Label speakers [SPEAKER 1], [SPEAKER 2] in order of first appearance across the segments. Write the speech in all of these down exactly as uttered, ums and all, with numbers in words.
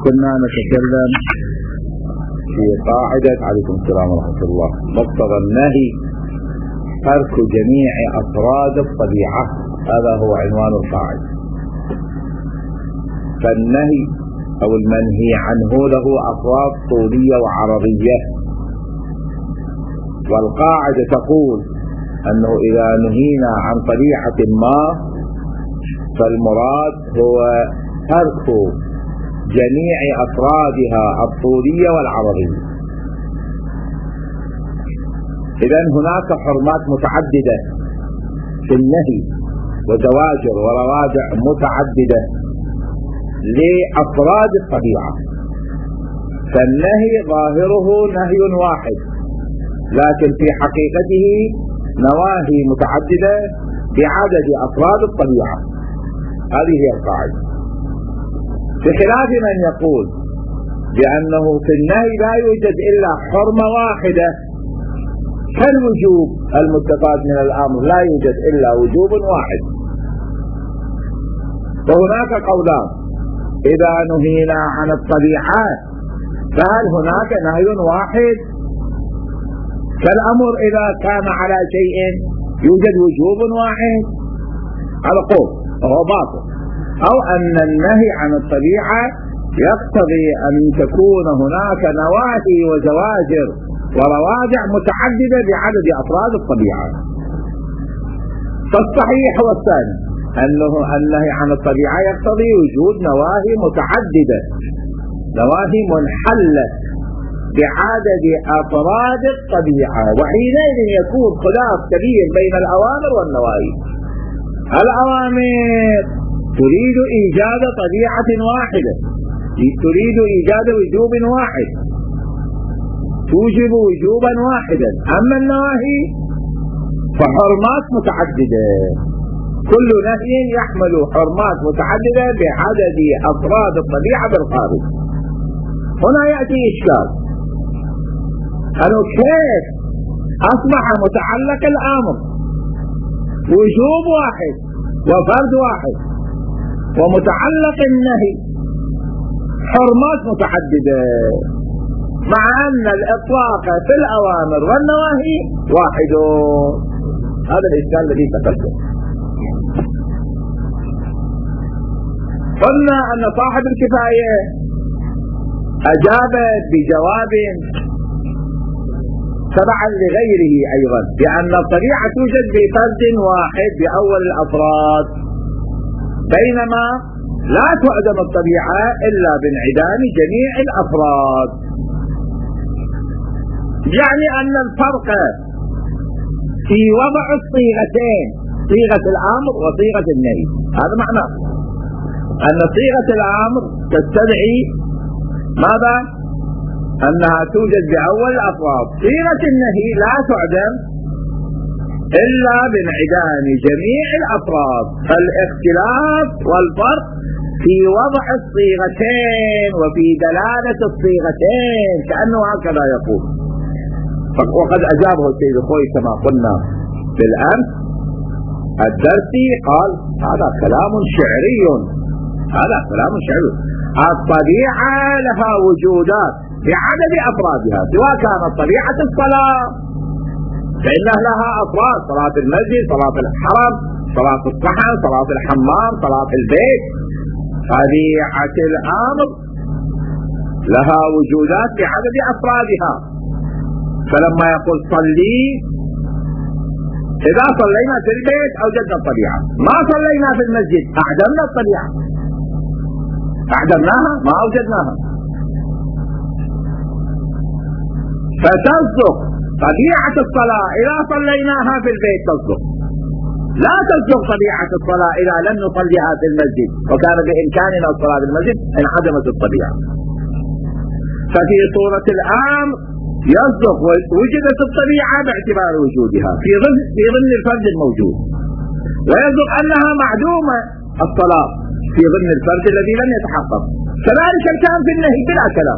[SPEAKER 1] كنا نتكلم في قاعدة عليكم السلام ورحمة الله مقتضى النهي ترك جميع أفراد الطبيعة، هذا هو عنوان القاعدة. فالنهي أو المنهي عنه له أفراد طولية وعرضية، والقاعدة تقول أنه إذا نهينا عن طبيعة ما فالمراد هو ترك جميع أفرادها الطولية والعرضية. إذن هناك حرمات متعددة في النهي وزواجر وروادع متعددة لأفراد الطبيعة، فالنهي ظاهره نهي واحد لكن في حقيقته نواهي متعددة بعدد أفراد الطبيعة. هذه هي القاعدة، بخلاف من يقول بأنه في النهي لا يوجد إلا حرمة واحدة كالوجوب المستفاد من الأمر، لا يوجد إلا وجوب واحد. وهناك قولان: إذا نهينا عن الطبيعات فهل هناك نهي واحد كالأمر إذا كان على شيء يوجد وجوب واحد؟ هذا قول وهو باطل. أو أن النهي عن الطبيعة يقتضي أن تكون هناك نواهي وزواجر وروادع متعددة بعدد أفراد الطبيعة. فالصحيح هو الثاني، أنه النهي عن الطبيعة يقتضي وجود نواهي متعددة، نواهي منحلة بعدد أفراد الطبيعة، وحينئذ يكون خلاف كبير بين الأوامر والنواهي. الأوامر تريد إيجاد طبيعة واحدة، تريد إيجاد وجوب واحد، توجب وجوبا واحدا. أما النواهي فحرمات متعددة، كل نهي يحمل حرمات متعددة بعدد أفراد الطبيعة بالخارج. هنا يأتي إشكال، أنه كيف أصبح متعلق الأمر وجوب واحد وفرد واحد، ومتعلق النهي حرمات متعددة، مع أن الإطلاق في الأوامر والنواهي واحد؟ هذا الإشكال الذي تقدم. قلنا أن صاحب الكفاية أجاب بجواب تبعا لغيره أيضا بأن الطبيعة توجد بفرد واحد بأول الأفراد، بينما لا تعدم الطبيعة إلا بانعدام جميع الأفراد. يعني أن الفرق في وضع الصيغتين، صيغة الأمر وصيغة النهي، هذا معناه أن صيغة الأمر تستدعي ماذا؟ أنها توجد بأول الأفراد. صيغة النهي لا تعدم إلا بانعدام جميع الأفراد. فالاختلاف والفرق في وضع الصيغتين وفي دلالة الصيغتين، كأنه هكذا يقول. وقد أجابه السيد الخوي كما قلنا بالأمس الدرسي، قال هذا كلام شعري، هذا كلام شعري. الطبيعة لها وجودات بعدد أفرادها، سواء كانت طبيعة الصلاة فإنها لها أفراد: صلاة المسجد، صلاة الحرم، صلاة الصحن، صلاة الحمام، صلاة البيت. طبيعة الأمر لها وجودات بعدد أفرادها. فلما يقول صلي، إذا صلينا في البيت أوجدنا الطبيعة، ما صلينا في المسجد أعدمنا الطبيعة، أعدمناها ما أوجدناها. فتصدق طبيعة الصلاة إذا صليناها في البيت تصدق، لا تصدق طبيعة الصلاة إذا لم نصليها في المسجد وكان بإمكاننا الصلاة في المسجد انعدمت الطبيعة. ففي صورة الأمر يصدق وجدت الطبيعة باعتبار وجودها في ضمن في ضمن الفرد الموجود، ويصدق أنها معدومة الصلاة في ضمن الفرد الذي لم يتحقق. كذلك كان في النهي بلا كلام.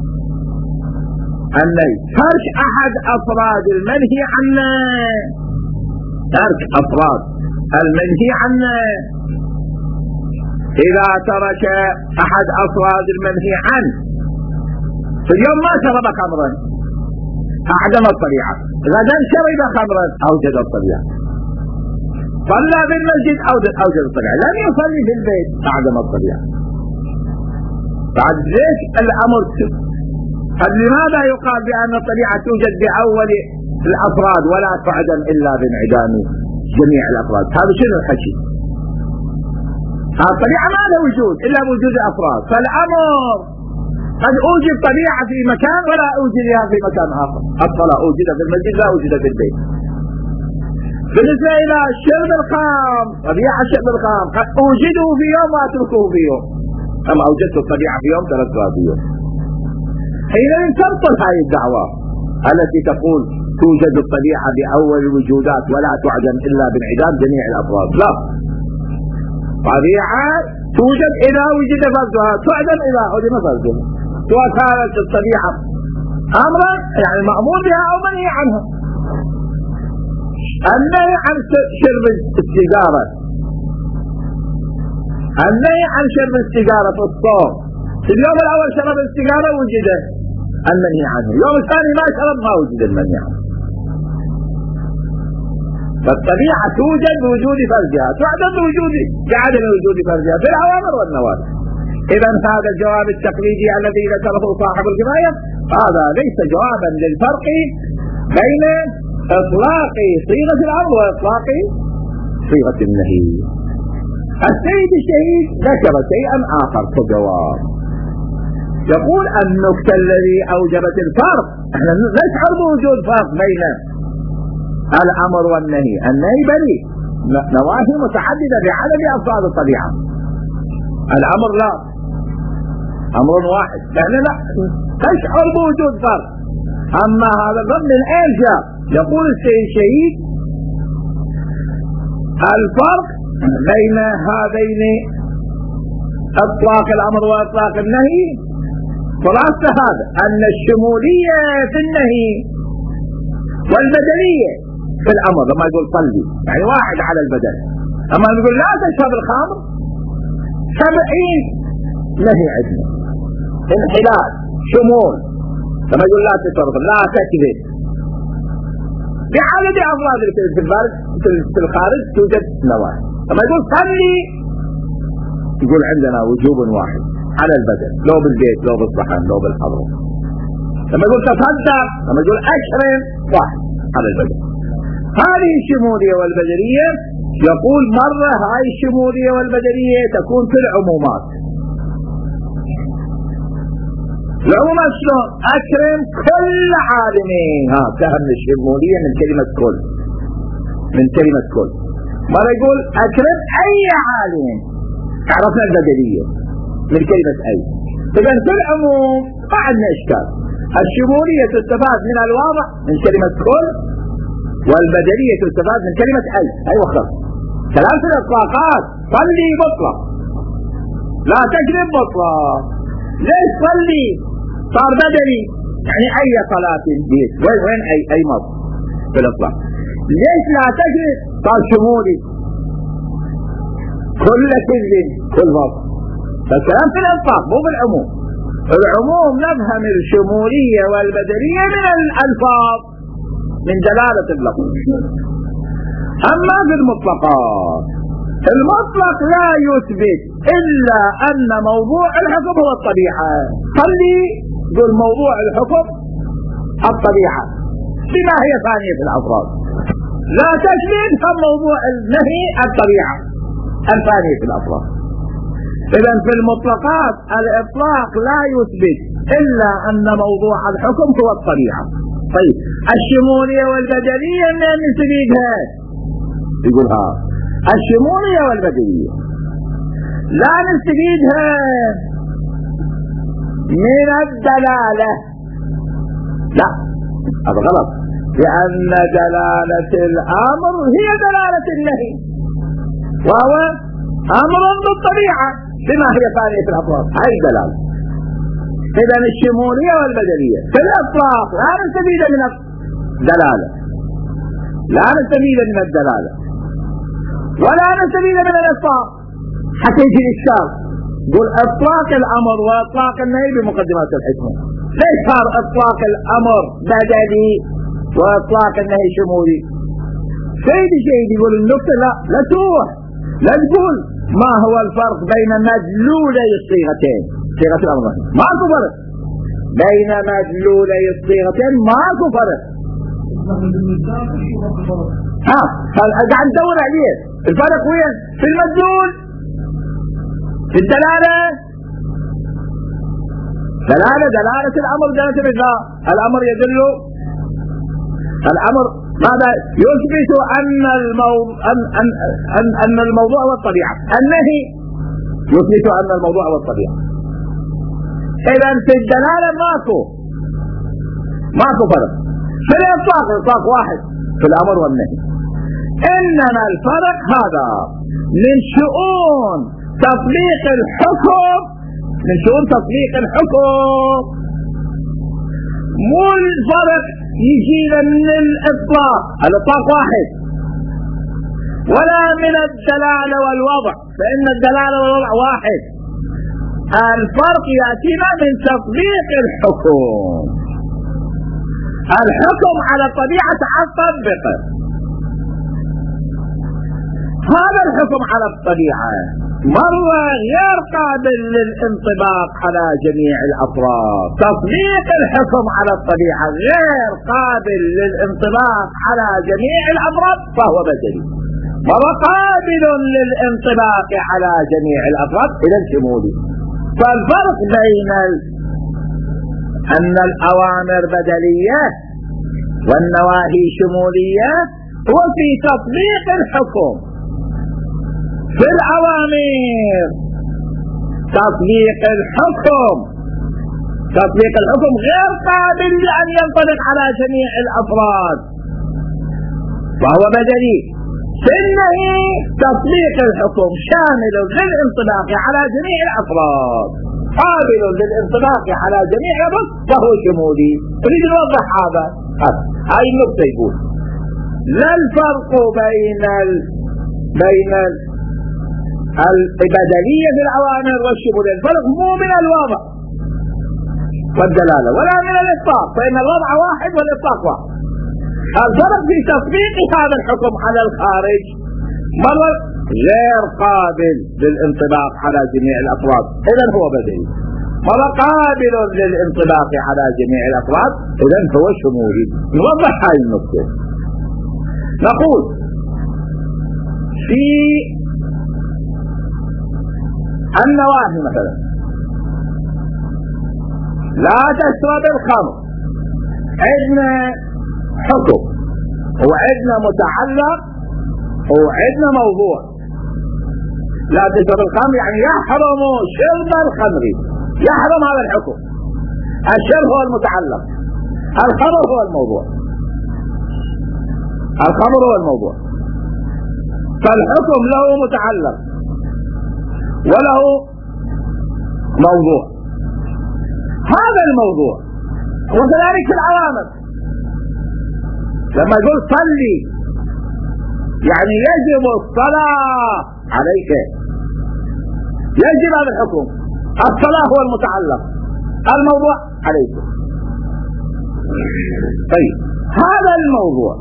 [SPEAKER 1] النهي ترك أحد أفراد المنهي عنه، ترك أفراد المنهي عنه إذا ترك أحد أفراد المنهي عنه في اليوم ما شرب خمرا أعدم الطبيعة، غدا شرب خمرا أوجد الطبيعة، صلى في المسجد أوجد الطبيعة، لم يصلي في البيت أعدم الطبيعة. بعد ليش الأمر؟ قد لماذا يقال بأن الطبيعة توجد بأول الأفراد ولا تعدم إلا بانعدام جميع الأفراد؟ هذا شنو الحكي؟ الطبيعة ما لها وجود إلا بوجود الأفراد، فالأمر قد أوجد طبيعة في مكان ولا أوجدها في مكان آخر. الصلاة أوجد في المسجد لا أوجد في البيت. بالنسبة إلى شرب الخمر، طبيعة شرب الخمر قد أوجده في يوم وأتركه في يوم، أما أوجدت الطبيعة في يوم تركتها في يوم. حينئذ تبطل هذه الدعوة التي تقول توجد الطبيعة بأول الوجودات ولا تعدم إلا بانعدام جميع الأفراد. لا، طبيعة توجد إذا وجد فردها، تعدم إذا عدم فردها، سواء كانت الطبيعة أمرا يعني مأمور بها أو منهي عنها. النهي عن شرب السيجارة، النهي عن شرب السيجارة في الصوم، في اليوم الأول شرب السيجارة وجد المنهي عنه، اليوم الثاني ما شرب ما وجد المنهي عنه. فالطبيعة توجد بوجود فرجها، تعدم بوجود بعدم وجود فرجها في الأوامر والنواهي. إذا هذا الجواب التقليدي الذي ذكره صاحب الكفاية هذا ليس جوابا للفرق بين إطلاق صيغة الأمر وإطلاق صيغة النهي. السيد الشهيد ذكر شيئا آخر كجواب، يقول النكتة الذي أوجبت الفرق، احنا نشعر بوجود فرق بين الأمر والنهي، النهي بريء نواهي متعددة بعدد أفراد الطبيعة، الأمر لا، أمر واحد، يعني لا تشعر بوجود فرق. أما هذا الرد من أين جاء؟ يقول السيد الشهيد الفرق بين هذين إطلاق الأمر وإطلاق النهي خلاصة هذا أن الشمولية في النهي والبدنية في الأمر. لما يقول صلي يعني واحد على البدن، أما يقول لا تشرب الخمر سبعين نهي عندنا، انحلال شمول. لما يقول لا تشرب لا تكذب بعدد أفراد في الخارج توجد نواهي. لما يقول صلي يقول عندنا وجوب واحد على البدن، لو بالبيت لو بالصحن لو بالحضر. لما يقول تصدق، لما يقول أكرم واحد على البدن. هذه الشمولية والبدنية يقول مرة هاي الشمولية والبدنية تكون في العمومات. العمومات شلون؟ أكرم كل عالمين، ها فهم الشمولية من كلمة كل، من كلمة كل. مرة يقول أكرم أي عالم، عرفنا البدنية من كلمة أي. إذن في العموم ما عندنا إشكال. الشمولية تستفاد من الواضح من كلمة كل، والبدنية تستفاد من كلمة أي. أي وخر ثلاث الإطلاقات. صلي مطلق، لا تكذب مطلق. ليش صلي صار بدني؟ يعني أي صلاة بيت، وين وين أي أي مطلق في الإطلاق. ليش لا تكذب صار شمولي، كل كذب كل مطلق. فالكلام في الإطلاق مو بالعموم. العموم نفهم الشمولية والبدنية من الألفاظ من دلالة اللفظ. أما في المطلقات، المطلق لا يثبت إلا أن موضوع الحكم هو الطبيعة. خلي قل موضوع الحكم الطبيعة بما هي ثانية في الأفراد. لا تشبه هم موضوع النهي الطبيعة الثانية في الأفراد. إذن في المطلقات الإطلاق لا يثبت إلا أن موضوع الحكم هو الطبيعة. طيب الشمولية والبدنية من نستفيدها؟ يقول ها الشمولية والبدنية لا نستفيدها من الدلالة، لا هذا غلط، لأن دلالة الأمر هي دلالة النهي، وهو أمر بالطبيعة بما هي ثانية في الأفراد. هاي دلالة. إذن الشمولية والبدنية في الإطلاق لا نستفيد من الدلالة، لا نستفيد من الدلالة ولا نستفيد من الإطلاق. حتى يجي الإشكال يقول إطلاق الأمر وإطلاق النهي بمقدمات الحكمة، ليش صار إطلاق الأمر بدلي وإطلاق النهي شمولي؟ سيدي سيدي يقول النكتة لا لا تروح، لا تقول ما هو الفرق بين مدلولي الصيغتين، صيغة الأمر ماكو فرق بين مدلولي الصيغتين، ماكو فرق. ها قاعد ندور عليه الفرق وين؟ في المدلول، في الدلالة، دلالة دلالة الأمر دلالة الإجراء. الأمر يدل، الأمر ماذا يثبت؟ أن الموضوع أن أن أن, أن الموضوع والطبيعة. النهي يثبت أن الموضوع والطبيعة. إذا في الدلالة ماكو ماكو فرق. في الإطلاق إطلاق واحد في الأمر والنهي، إنما الفرق هذا من شؤون تطبيق الحكم، من شؤون تطبيق الحكم، مو الفرق يجينا من الإطلاق، الإطلاق واحد، ولا من الدلالة والوضع، فإن الدلالة والوضع واحد. الفرق يأتينا من تطبيق الحكم. الحكم على الطبيعة تطبقه، هذا الحكم على الطبيعة مرة غير قابل للانطباق على جميع الأفراد. تطبيق الحكم على الطبيعة غير قابل للانطباق على جميع الأفراد فهو بدلي، وهو قابل للانطباق على جميع الأفراد إلى الشمولي. فالفرق بين أن الأوامر بدلية والنواهي شمولية هو في تطبيق الحكم. في الأوامر تطبيق الحكم، تطبيق الحكم غير قابل لأن ينطبق على جميع الأفراد وهو بدلي. في النهي تطبيق الحكم شامل للانطباق على جميع الأفراد، قابل للانطباق على جميع الأفراد فهو شمولي. نريد نوضح هذا. هاي النقطة يقول لا الفرق بين ال... بين ال... البدلية في الأوامر والشمولية. الفرق مو من الوضع والدلالة ولا من الإطلاق، فإن الوضع واحد والإطلاق واحد. الفرق في تطبيق هذا الحكم على الخارج مرة غير قابل للانطباق على جميع الأفراد، إذن هو بدلي، مرة قابل للانطباق على جميع الأفراد، إذن هو شمولي. نوضح هذه النقطة. نقول في النواهي مثلا لا تشرب الخمر، عندنا حكم وعندنا متعلق وعندنا موضوع. لا تشرب الخمر يعني يحرم شرب الخمر، يحرم هذا الحكم. الشرب هو المتعلق، الخمر هو الموضوع، الخمر هو الموضوع. فالحكم له متعلق وله موضوع. هذا الموضوع وكذلك في الأوامر، لما يقول صلي يعني يجب الصلاة عليك، يجب هذا الحكم. الصلاة هو المتعلق، الموضوع عليك. طيب هذا الموضوع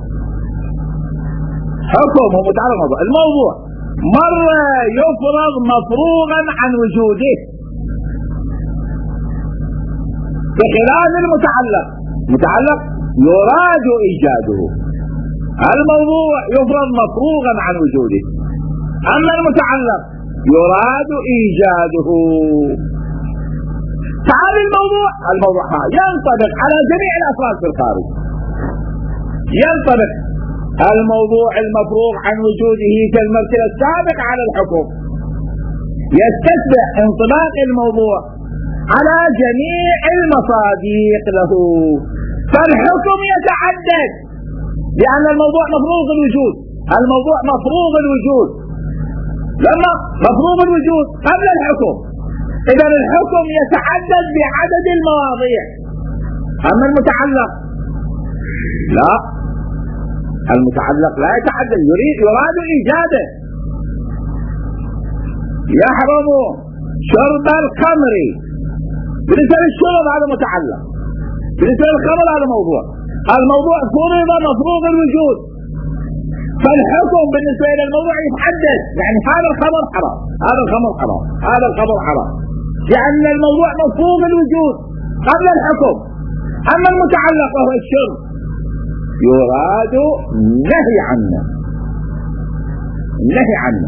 [SPEAKER 1] حكم ومتعلق موضوع. الموضوع مرة يفرض مفروغا عن وجوده بخلاف المتعلق. متعلق يراد إيجاده، الموضوع يفرض مفروغا عن وجوده، أما المتعلق يراد إيجاده. تعال الموضوع، الموضوع ينطبق على جميع الأفراد في الخارج، ينطبق الموضوع المفروغ عن وجوده كالمرتبة السابق على الحكم، يستتبع انطباق الموضوع على جميع المصادق له. فالحكم يتعدد لأن الموضوع مفروغ الوجود، الموضوع مفروغ الوجود، لما مفروغ الوجود قبل الحكم، إذا الحكم يتعدد بعدد المواضيع. أما المتعلق لا، المتعلق لا يتعدد، يريد يراد إيجاده، يحرم شرب الخمر. بالنسبة للشرب هذا متعلق، بالنسبة للخمر هذا موضوع. الموضوع فرض مفروض الوجود، فالحكم بالنسبة إلى الموضوع يتحدد. يعني هذا الخمر حرام، هذا الخمر حرام، هذا الخمر حرام، لأن الموضوع مفروض الوجود قبل الحكم. أما المتعلق وهو الشرب يراد نهي عنه، نهي عنه.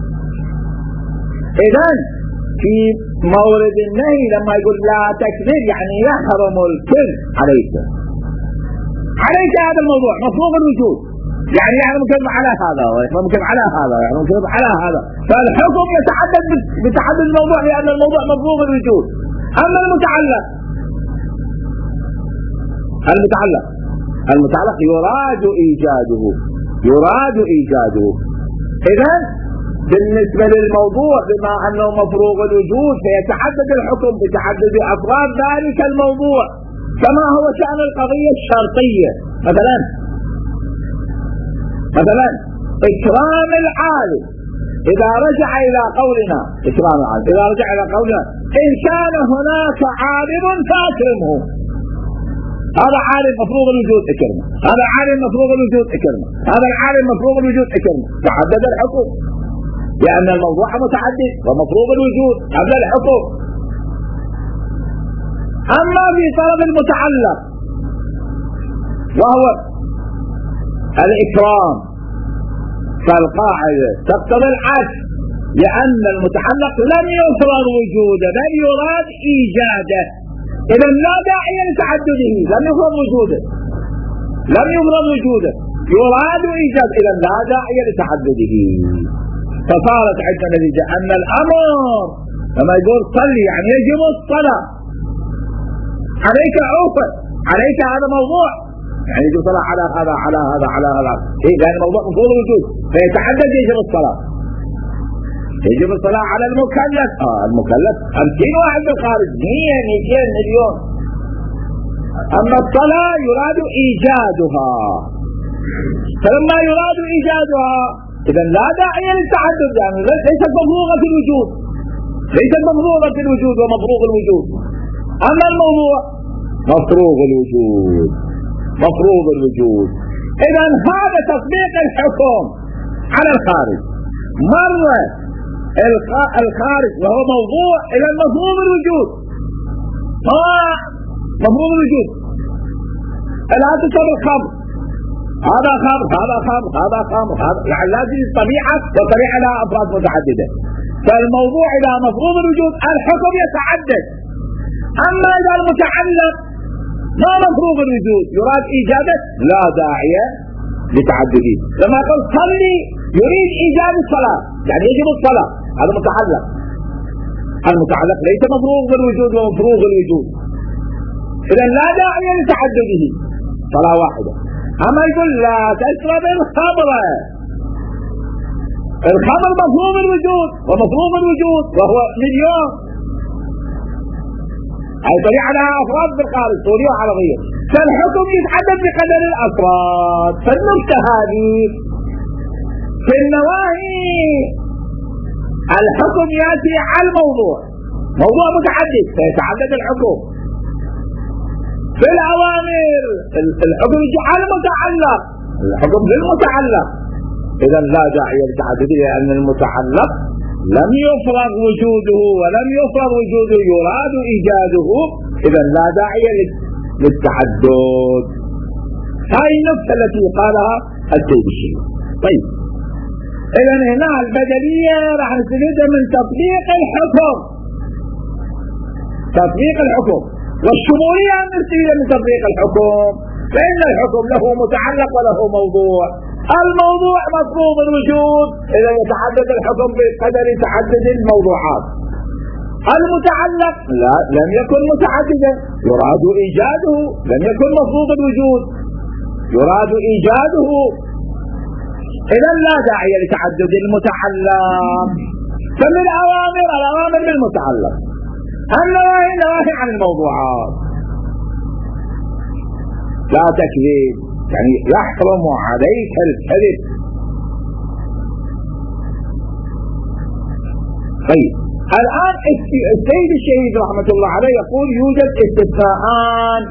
[SPEAKER 1] إذن في مورد النهي لما يقول لا تكذب يعني يحرم الكذب عليك، عليك هذا الموضوع مفروض الوجود، يعني يحرم الكذب على هذا ويحرم الكذب على هذا ويحرم الكذب على هذا، فالحكم يتعدد بتعدد الموضوع لأن الموضوع مفروض الوجود. أما المتعلق المتعلق المتعلق يراد إيجاده، يراد إيجاده. إذن بالنسبة للموضوع بما أنه مفروغ الوجود فيتعدد الحكم بتعدد أفراد ذلك الموضوع، كما هو شأن القضية الشرطية. مثلا مثلا إكرام العالم، إذا رجع إلى قولنا إكرام العالم، إذا رجع إلى قولنا إن كان هناك عالم فأكرمه، هذا عالم مفروغ الوجود اكرمه، هذا عالم مفروغ الوجود اكرمه، هذا العالم مفروغ الوجود اكرمه، تعدد الحكم لأن الموضوع متعدد ومفروغ الوجود قبل الحكم. أما في طلب المتعلق وهو الإكرام فالقاعدة تقتضي العكس، لأن المتعلق لم يفرض وجوده بل يراد إيجاده. إذا لا داعي لتعدده، لم يفرض وجوده، لم يفرض وجوده، يراد إيجاد، إذا لا داعي لتعدده. فصارت عندنا نتيجة أن الأمر لما يقول صلي يعني يجب الصلاة، عليك عوفة، عليك هذا موضوع، يعني يجب الصلاة على هذا على هذا على هذا، إيه لأن الموضوع مفروض الوجود فيتعدد يجب الصلاة. يجب الصلاة على المكلف، آه المكلف خمسين واحد بالخارج، مية مئتين مليون. أما الصلاة يراد إيجادها، فلما يراد إيجادها إذا لا داعي للتعدد، يعني ليست مفروغة الوجود، ليست مفروغة الوجود ومفروغ الوجود. أما الموضوع مفروغ الوجود، مفروغ الوجود. إذا هذا تطبيق الحكم على الخارج. مرة الخارج وهو موضوع إلى مفروض الوجود، آه مفروض الوجود. الآن تصب الخمر، هذا خمر هذا خمر هذا خمر هذا، يعني لازم الطبيعة والطبيعة لها أفراد متعددة، فالموضوع إلى مفروض الوجود الحكم يتعدد. أما إذا المتعلق ما مفروض الوجود يراد إيجاده لا داعي لتعدده. لما قال صلي يريد إيجاد الصلاة يعني يجب الصلاة، هذا متعلق. المتعلق ليس مفروغ بالوجود ومفروغ الوجود، إذا لا داعي لتعدده، صلاة واحدة. أما يقول لا تشرب الخمر، الخمر مفروغ الوجود ومفروغ الوجود وهو مليون، أي طبيعة لها أفراد بالخارج سورية وعربية، فالحكم يتعدد بقدر الأفراد. فالنكتة هذه في النواهي الحكم يأتي على الموضوع، موضوع متعدد فيتعدد الحكم. في الأوامر الحكم يجي على المتعلق، الحكم بالمتعلق، إذا لا داعي لتعدده لأن المتعلق لم يفرض وجوده ولم يفرض وجوده يراد إيجاده، إذا لا داعي للتعدد. هاي النكتة التي قالها التوبشي. طيب إذا هنا البدلية راح نستفيدها من تطبيق الحكم، تطبيق الحكم، والشمولية نستفيدها من تطبيق الحكم، فإن الحكم له متعلق وله موضوع. الموضوع مفروض الوجود إذا يتعدد الحكم بقدر تعدد الموضوعات. المتعلق لا لم يكن متعددا يراد إيجاده، لم يكن مفروض الوجود يراد إيجاده، إذا لا داعي لتعدد المتعلق. فمن الأوامر الأوامر بالمتعلق، النواهي النواهي عن الموضوعات. لا تكذب يعني يحرم عليك الكذب، طيب الآن السيد الشهيد رحمة الله عليه يقول يوجد استثناءان.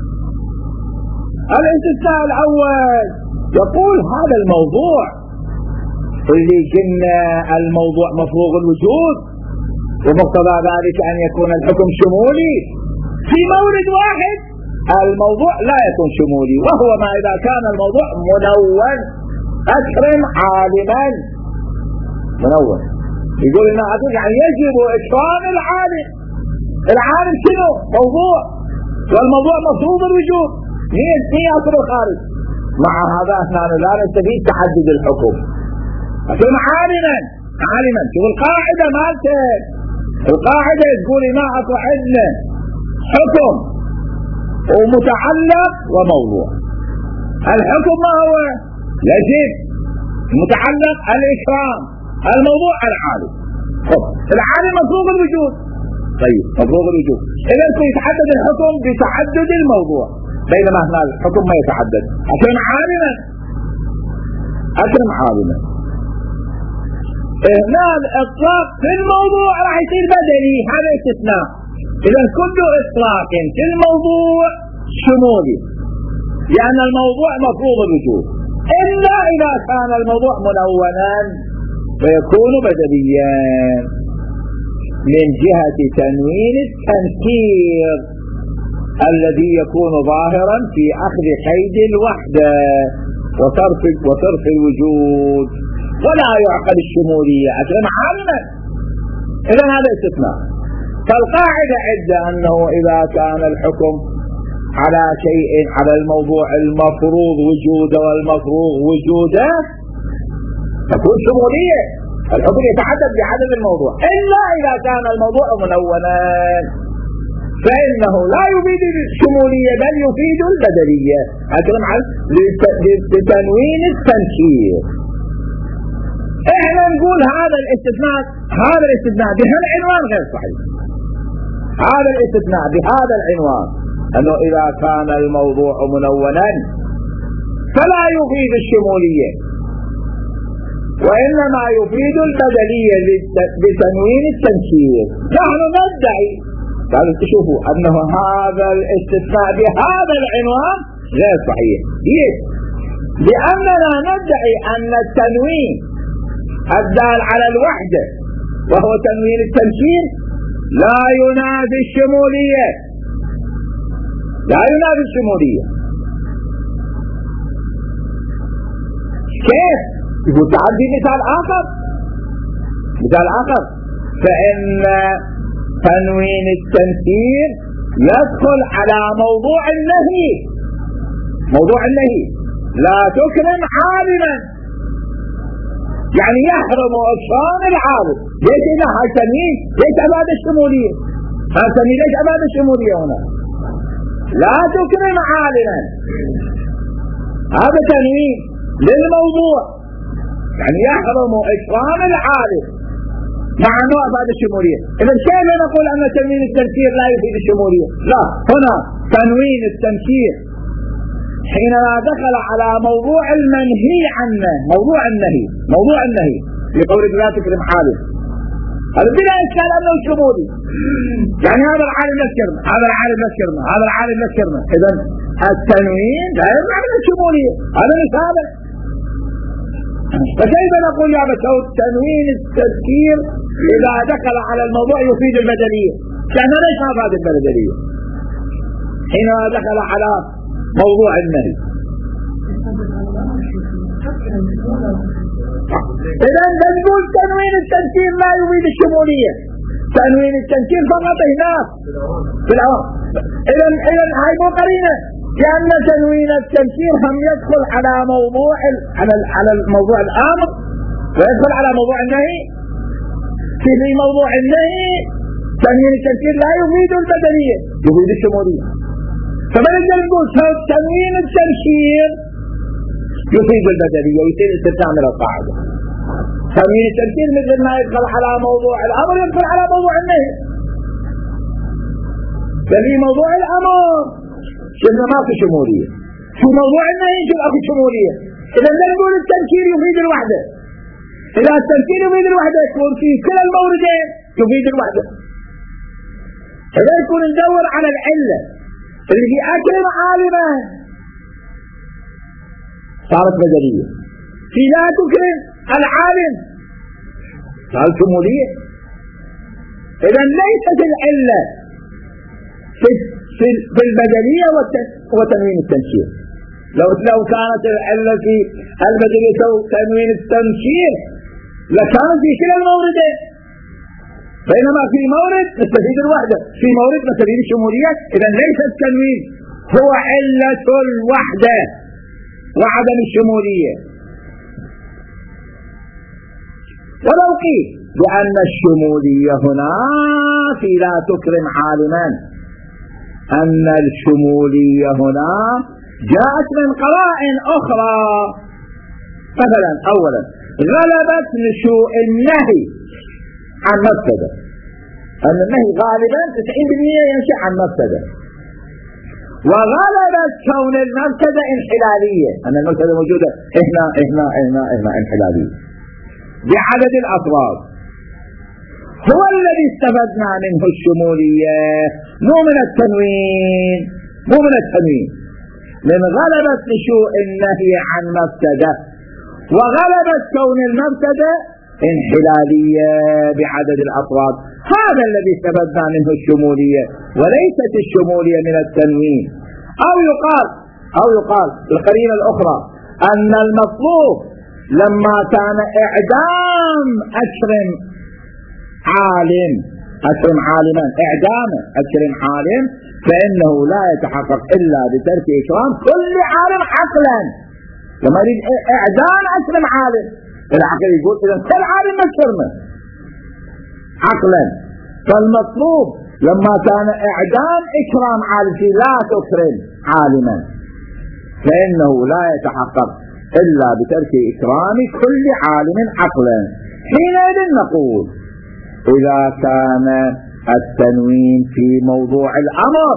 [SPEAKER 1] الاستثناء الأول يقول هذا الموضوع اللي قلنا الموضوع مفروغ الوجود ومقتضى ذلك أن يكون الحكم شمولي في مورد واحد، الموضوع لا يكون شمولي، وهو ما إذا كان الموضوع منون. أكرم عالما منون، يقول لنا يعني يجب إكرام العالم. العالم شنو؟ موضوع، والموضوع مفروض الوجود. مين مين يصل الخارج؟ مع هذا احنا لا نستفيد تحدد الحكم. أكرم عالما عالما. شوف القاعدة مالته، القاعدة تقول ما اكو عندنا حكم ومتعلق وموضوع. الحكم ما هو؟ يجب. المتعلق الإكرام، الموضوع العالم. طب العالم مفروض الوجود. طيب مفروض الوجود، إذا يتحدد الحكم بتعدد الموضوع، بينما هنا الحكم ما يتعدد. أكرم عالما، أكرم عالما. هنا الإطلاق في الموضوع راح يصير بدلي، هذا استثناء. إذا كل إطلاق في الموضوع شمولي، لأن الموضوع مفروض الوجود، إلا إذا كان الموضوع منونا فيكون بدليا من جهة تنوين التنكير الذي يكون ظاهرا في أخذ قيد الوحدة وصرف وصرف الوجود، ولا يعقد الشمولية. أكرم عالما. إذا هذا استثناء. فالقاعدة عدة أنه إذا كان الحكم على شيء، على الموضوع المفروض وجوده والمفروض وجوده، تكون شمولية. الحكم يتحدد بعدد الموضوع، إلا إذا كان الموضوع منونا فإنه لا يفيد الشمولية بل يفيد البدلية. أكرم عن لتنوين التنكير. احنا نقول هذا الاستثناء، هذا الاستثناء بهالعنوان غير صحيح. هذا الاستثناء بهذا العنوان أنه إذا كان الموضوع منونا فلا يفيد الشمولية، وإنما يفيد البدلية بتنوين التنكير. نحن ندعي، قالوا تشوفوا أنه هذا الاستثناء بهذا العنوان غير صحيح. ليش؟ لأننا ندعي أن التنوين الدال على الوحدة وهو تنوين التنكير لا ينافي الشمولية، لا ينافي الشمولية. كيف؟ يقول تعدي مثال آخر، مثال آخر فإن تنوين التنكير يدخل على موضوع النهي. موضوع النهي لا تكرم عالما، يعني يحرم إكرام العالم. ليش هنا هاي تنوين؟ ليش أبعد الشمولية؟ هاي تنوين ليش أبعد الشمولية هنا؟ لا تكرم عالما، هذا تنوين للموضوع، يعني يحرم إكرام العالم مع أنه أبعد الشمولية. إذا كيف نقول أن تنوين التنكير لا يفيد الشمولية؟ لا، هنا تنوين التنكير حينما دخل على موضوع المنهي عنه، موضوع النهي، موضوع النهي لقول لا تكرم عالم، هذا بلا إشكال أنه شمولي. يعني هذا العالم يذكرنا، هذا العالم يذكرنا، هذا العالم يذكرنا. إذا التنوين لا يمنع من الشمولية، هذا مش هذا. فكيف نقول يا مسعود تنوين التذكير إذا دخل على الموضوع يفيد البدلية؟ لأنه ليش ما فاد البدلية حينما دخل على موضوع النهي؟ إذا نقول تنوين التذكير لا يفيد الشمولية، تنوين التذكير فقط هناك في الأوام. إذا إذا هاي مو قرينة، لأن تنوين التذكير هم يدخل على موضوع على على الموضوع الأمر ويدخل على موضوع النهي. في موضوع النهي تنوين التذكير لا يفيد البدلية، يفيد الشمولية. فما نقدر نقول تنوين التذكير يفيد البدلية ويصير استثناء من القاعدة. تنوين التذكير مثل ما يدخل على موضوع الأمر يدخل على موضوع النهي. ففي موضوع الأمر شفنا ما في شمولية، في موضوع النهي شفنا في شمولية. إذا لا نقول التنكير يفيد الوحدة، إذا التمثيل يفيد الوحدة يكون في كل الموردين يفيد الوحدة. إذا يكون ندور على العلة اللي في أكرم عالما صارت بدلية، في لا تكرم العالم صارت شمولية. إذا ليست العلة في في البدلية وتنوين التنشير. لو لو كانت العلة في البدلية وتنوين التنشير لكان في كلا الموردين، بينما في مورد نستفيد الوحدة، في مورد نستفيد الشمولية. إذا ليس التنوين هو علة الوحدة وعدم الشمولية. ولو قيل بأن الشمولية هنا في لا تكرم عالما، أن الشمولية هنا جاءت من قرائن أخرى. مثلا أولا غلبت نشوء النهي عن مفسدة، أن النهي غالبا تسعين بالمئة ينشأ عن مفسدة، وغلبت كون المفسدة انحلالية، أن المفسدة موجودة هنا هنا هنا هنا انحلالية بعدد الأطراف. هو الذي استفدنا منه الشمولية، مو من التنوين، مو من التنوين، من غلبت نشوء النهي عن مفسدة، وغلبت كون المفسدة انحلالية بعدد الأطراف. هذا الذي استفدنا منه الشمولية، وليست الشمولية من التنوين. أو يقال أو يقال القرينة الأخرى أن المطلوب لما كان إعدام أكرم عالم، أكرم عالما، إعدام أكرم عالم، فإنه لا يتحقق إلا بترك إكرام كل عالم عقلا. لما يريد إعدام أكرم عالم العقل يقول إذا كل عالم مكرمه عقلا. فالمطلوب لما كان إعدام إكرام عالم لا تكرم عالما، فإنه لا يتحقق إلا بترك إكرام كل عالم عقلا. حينئذ نقول إذا كان التنوين في موضوع الأمر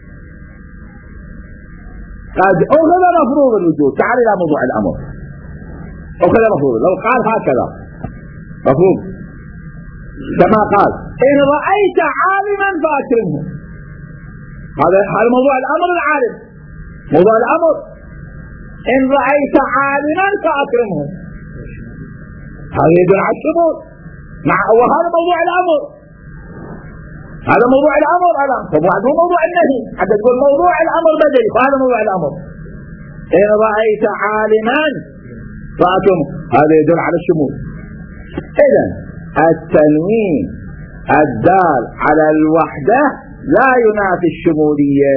[SPEAKER 1] قد أخذ مفروض الوجود. تعال إلى موضوع الأمر، أخذ مفروض. لو قال هكذا مفروض كما قال إن رأيت عالما فأكرمه، هذا هذا موضوع الأمر. العالم موضوع الأمر، إن رأيت عالما فأكرمه، هذا يدل على الشمول. مع وهذا موضوع الأمر، هذا موضوع الأمر. هذا مو موضوع النهي، حتى تقول موضوع الأمر بدلي، فهذا موضوع الأمر. إن رأيت عالما فأكرمه، هذا يدل على الشمول. إذن التنوين الدال على الوحدة لا ينافي الشمولية،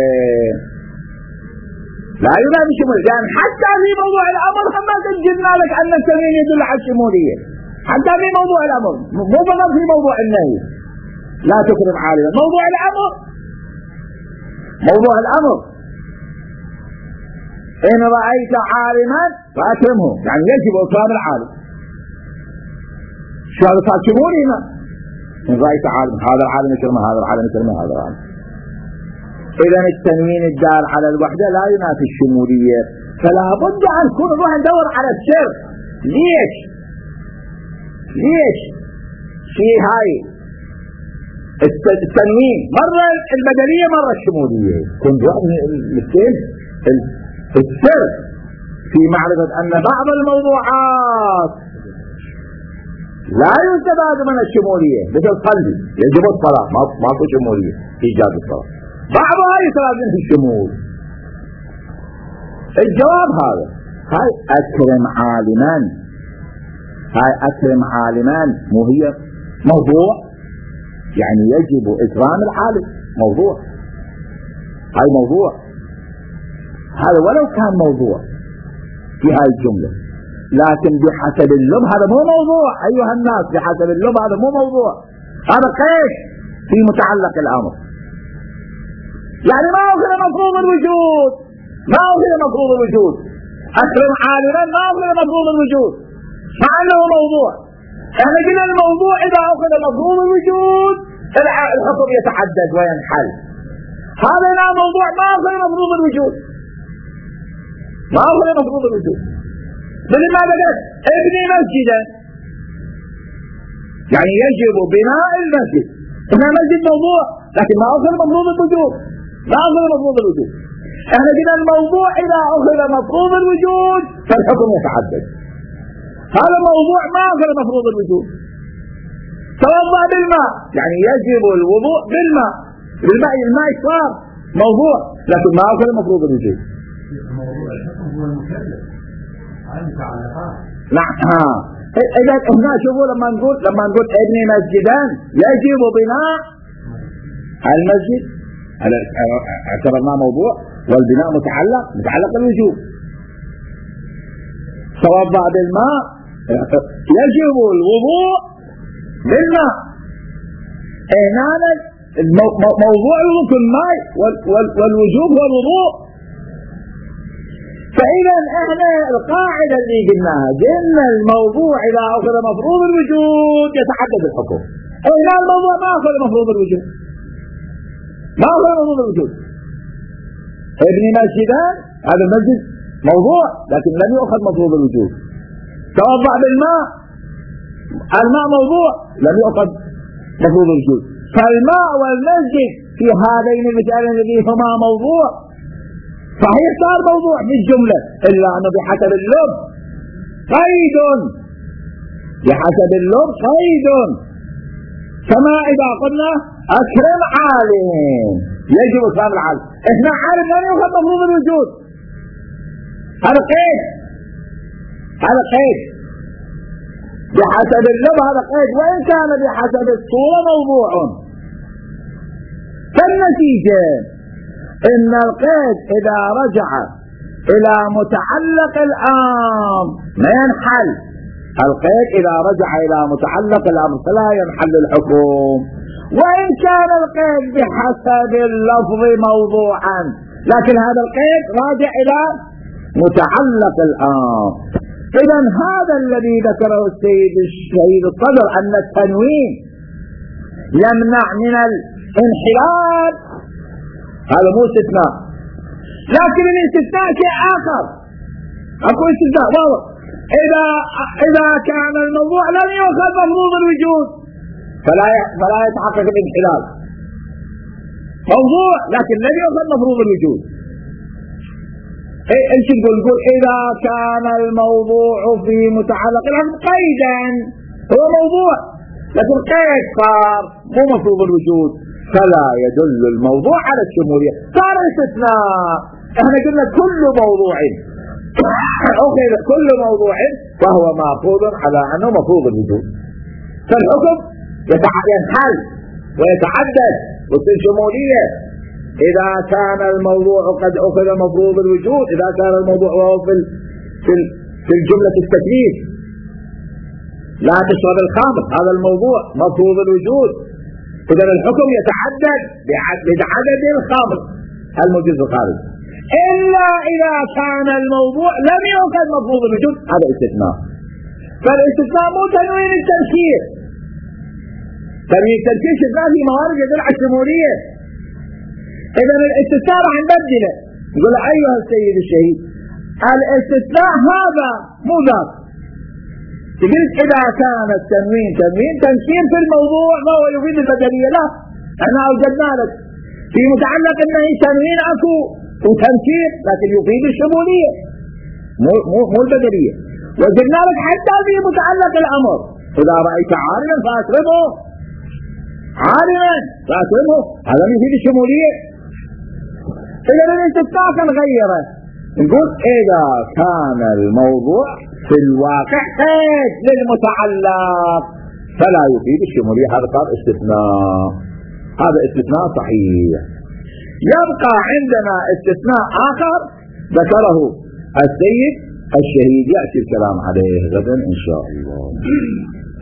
[SPEAKER 1] لا ينافي الشمولية، لأن حتى في موضوع الأمر هم سجلنا لك أن التنوين يدل على الشمولية، حتى في موضوع الأمر، مو فقط في موضوع النهي لا تكرم عالما. موضوع الأمر، موضوع الأمر إن رأيت عالما فأكرمه، يعني يجب إكرام العالم. شو هذا صار شمولي هنا؟ إن رأيت عالم، هذا العالم يكرمه، هذا العالم يكرمه، هذا العالم. إذا التنوين الدال على الوحدة لا ينافي الشمولية، فلا بد أن نكون نروح ندور على السر. ليش؟ ليش في هاي التنوين مرة البدلية مرة الشمولية؟ كنت واحد من الاثنين. السر في معرفة أن بعض الموضوعات لا يستفاد من الشمولية، مثل الصلي يجب الصلاة، ما في شمولية إيجاب الصلاة، بعضها يستفاد منه الشمول. الجواب هذا، هاي أكرم عالما، هاي أكرم عالما مو هي موضوع، يعني يجب إكرام العالم، موضوع، هاي موضوع. هذا ولو كان موضوع في هاي الجملة، لكن بحسب اللب هذا مو موضوع أيها الناس، بحسب اللب هذا مو موضوع، هذا قيش في متعلق الأمر. يعني ما أخذ مفروض الوجود، ما أخذ مفروض الوجود، أكرم عالما ما أخذ مفروض الوجود، مع أنه موضوع. احنا قلنا الموضوع إذا أخذ مفروض الوجود الحكم يتعدد وينحل. هذا لا موضوع ما أخذ مفروض الوجود، ما أخذ مفروض الوجود. لماذا قلت ابني مسجدا، يعني يجب بناء المسجد. هنا مسجد موضوع لكن ما أخذ مفروض الوجوب، ما أخذ مفروض الوجوب. احنا قلنا الموضوع إذا أخذ مفروض الوجود فالحكم يتعدد. هذا موضوع ما أخذ مفروض الوجود. توضأ بالماء يعني يجب الوضوء بالماء، بالماء الماء صار موضوع لكن ما أخذ مفروض الوجود.
[SPEAKER 2] موضوع الحكم هو المكلف عن متعلقات. نعم.
[SPEAKER 1] ها إذا هنا شوفوا لما نقول لما نقول ابني مسجدان يجب بناء المسجد اعتبرناه موضوع والبناء متعلق متعلق بالوجوب. توضأ بالماء يجب الوضوء بالماء. هنا موضوع الوضوء في الماء والوجوب هو الوضوء. فإذا احنا القاعدة اللي قلناها قلنا الموضوع إذا أخذ مفروض الوجود يتحدد الحكم. هنا الموضوع ما أخذ مفروض الوجود، ما أخذ مفروض الوجود. ابن مسجدان هذا المسجد موضوع لكن لم يأخذ مفروض الوجود. توضأ بالماء الماء موضوع لم يأخذ مفروض الوجود. فالماء والمسجد في هذين المثالين الذين هما موضوع صحيح صار موضوع في الجملة إلا أنه بحسب اللب قيد، بحسب اللب قيد. كما إذا قلنا أكرم عالم يجب إكرام العالم، إحنا عالم لم يأخذ مفروض الوجود. هذا قيد، هذا قيد بحسب اللب، هذا قيد وإن كان بحسب الصورة موضوع. فالنتيجة إن القيد إذا رجع إلى متعلق الأمر ما ينحل. القيد إذا رجع إلى متعلق الأمر فلا ينحل الحكم، وإن كان القيد بحسب اللفظ موضوعا لكن هذا القيد راجع إلى متعلق الأمر. إذا هذا الذي ذكره السيد الشهيد الصدر أن التنوين يمنع من الانحلال هذا مو استثناء، لكن الاستثناء شيء آخر. أكو استثناء واضح إذا إذا كان الموضوع لم يؤخذ مفروض الوجود فلا فلا يتحقق الانحلال. موضوع لكن لم يؤخذ مفروض الوجود. ايش نقول؟ نقول إذا كان الموضوع في متعلق الأمر قيدا هو موضوع لكن قيد صار مو مفروض الوجود فلا يدل الموضوع على الشمولية، صار استثناء. احنا قلنا كل موضوع أخذ كل موضوع فهو مأخوذ على أنه مفروض الوجود، فالحكم ينحل ويتعدد وتصير شمولية. إذا كان الموضوع قد أخذ مفروض الوجود، إذا كان الموضوع وهو في في في الجملة التكليف لا تشرب الخمر هذا الموضوع مفروض الوجود، إذا الحكم يتعدد بعدد الخمر الموجود في الخارج. إلا إذا كان الموضوع لم يؤخذ مفروض الوجود هذا استثناء. فالاستثناء مو تنوين التنكير، تنوين التنكير شفناه في موارد يدل على الشمولية. إذا الاستثناء راح نبدله نقول أيها السيد الشهيد الاستثناء هذا مو ذات. تقول إذا كان التنوين تنوين تنكير في الموضوع ما هو يفيد البدلية، لا احنا أوجدنا لك في متعلق النهي تنوين أكو وتنكير لكن يفيد الشمولية مو مو مو البدلية. وجدنا لك حتى في متعلق الأمر إذا رأيت عالما فأكرمه، عالما فأكرمه هذا يفيد الشمولية. إذا الاستثناء نغيره نقول إذا كان الموضوع في الواقع قيد للمتعلق فلا يفيد الشمولية، هذا صار استثناء، هذا استثناء صحيح. يبقى عندنا استثناء آخر ذكره السيد الشهيد يأتي الكلام عليه غدا إن شاء الله.